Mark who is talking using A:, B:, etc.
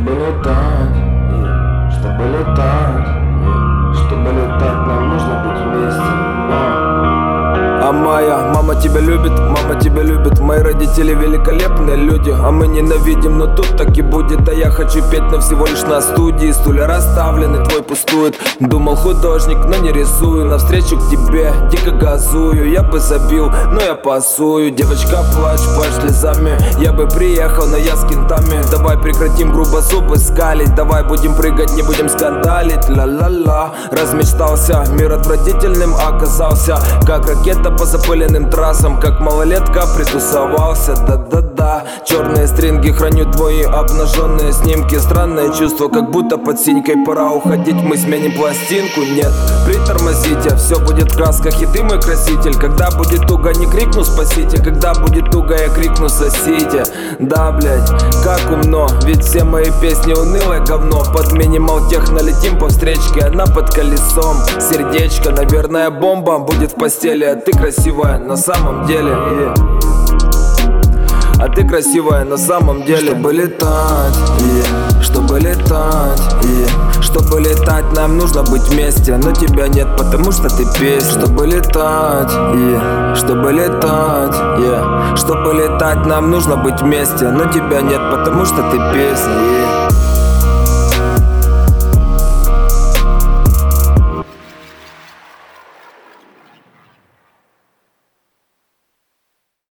A: Чтобы летать, чтобы летать, чтобы летать, нам нужно быть вместе.
B: А моя мама тебя любит, мои родители великолепные люди. А мы ненавидим, но тут так и будет. А я хочу петь, но всего лишь на студии. Стулья расставлены, твой пустует. Думал художник, но не рисую. Навстречу к тебе дико газую. Я бы забил, но я пасую. Девочка, плачь слезами. Я бы приехал, но я с кентами. Давай прекратим грубо зубы скалить. Давай будем прыгать, не будем скандалить. Ла-ла-ла, размечтался, мир отвратительным оказался. Как ракета по запыленным трассам, как малолетка притусовался. Да-да-да, черные стринги, храню твои обнаженные снимки. Странное чувство, как будто под синькой. Пора уходить, мы сменим пластинку. Нет, притормозите, все будет в красках, и ты мой краситель. Когда будет туго, не крикну спасите. Когда будет туго, я крикну сосите. Да, блять, как умно, ведь все мои песни унылое говно. Под минимал техно летим по встречке, она под колесом. Сердечко, наверное, бомба будет в постели. А ты красивая на самом деле, А ты красивая на самом деле. Чтобы летать, чтобы летать, чтобы летать, нам нужно быть вместе. Но тебя нет, потому что ты песня. Чтобы летать, чтобы летать, чтобы летать, нам нужно быть вместе. Но тебя нет, потому что ты песня,